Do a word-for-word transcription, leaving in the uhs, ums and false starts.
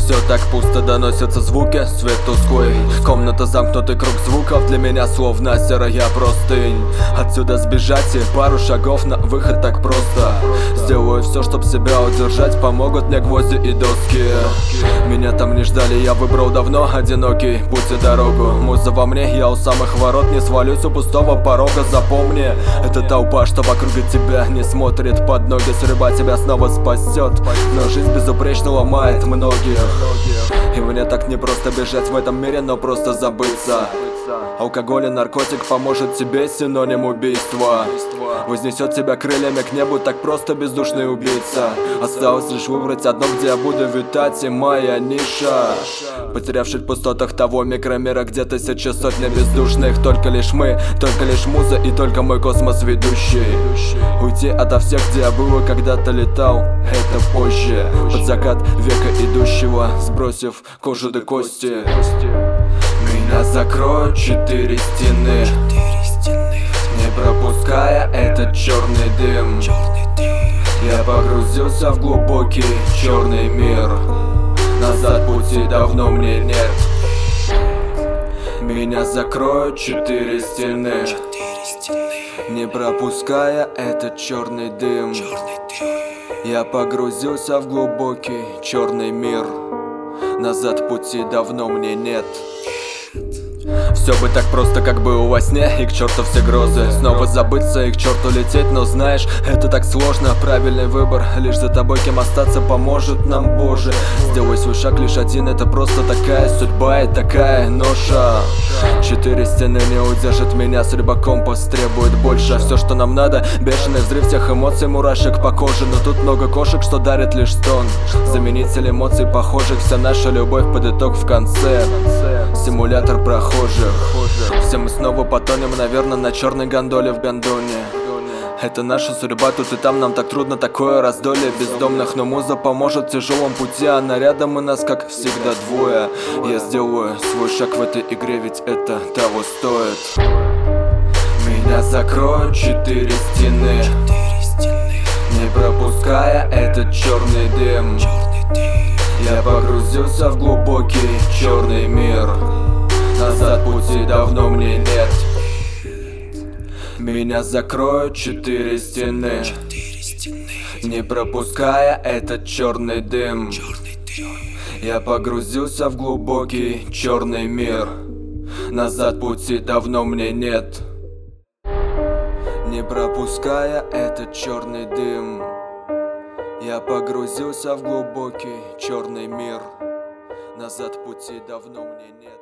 Все так пусто, доносятся звуки, свет тусклый. Комната замкнутый круг звуков, для меня словно серая простынь. Отсюда сбежать и пару шагов на выход так просто. Сделаю все, чтоб себя удержать, помогут мне гвозди и доски. Меня там не ждали, я выбрал давно одинокий путь и дорогу. Муза во мне, я у самых ворот, не свалюсь у пустого порога. Запомни, это толпа, что вокруг тебя не смотрит под ноги. Судьба тебя снова спасет, но жизнь безупречно ломает многих. И мне так не просто бежать в этом мире, но просто забыться. Алкоголь и наркотик поможет тебе, синоним убийства. Вознесет тебя крыльями к небу, так просто бездушный убийца. Осталось лишь выбрать одно, где я буду витать, и моя ниша. Потерявшись в пустотах того микромира, где тысячи сотни бездушных. Только лишь мы, только лишь муза и только мой космос ведущий. Уйти ото всех, где я был и когда-то летал, это позже. Под закат века идущего, сбросив кожу до кости. Меня закроют четыре стены, не пропуская этот черный дым. Я погрузился в глубокий черный мир, назад пути давно мне нет. Меня закроют четыре стены, не пропуская этот черный дым. Я погрузился в глубокий черный мир, назад пути давно мне нет. Все бы так просто, как было во сне, и к черту все грозы. Снова забыться и к черту лететь, но знаешь, это так сложно. Правильный выбор, лишь за тобой кем остаться поможет нам Боже. Сделай свой шаг лишь один, это просто такая судьба и такая ноша. Четыре стены не удержат меня, судьба компас требует больше. Все, что нам надо, бешеный взрыв всех эмоций, мурашек по коже. Но тут много кошек, что дарит лишь стон. Заменитель эмоций похожих, вся наша любовь под итог в конце. Симулятор прохожих. Все мы снова потонем, наверное, на черной гондоле в гондоне. Это наша судьба, тут и там нам так трудно, такое раздолье бездомных. Но муза поможет в тяжелом пути, она рядом и нас, как всегда, двое. Я сделаю свой шаг в этой игре, ведь это того стоит. Меня закроют четыре стены, не пропуская этот черный дым. Я погрузился в глубокий черный мир, назад пути давно мне нет. Меня закроют четыре стены, не пропуская этот черный дым. Я погрузился в глубокий черный мир, назад пути давно мне нет. Не пропуская этот черный дым, я погрузился в глубокий черный мир, назад пути давно мне нет.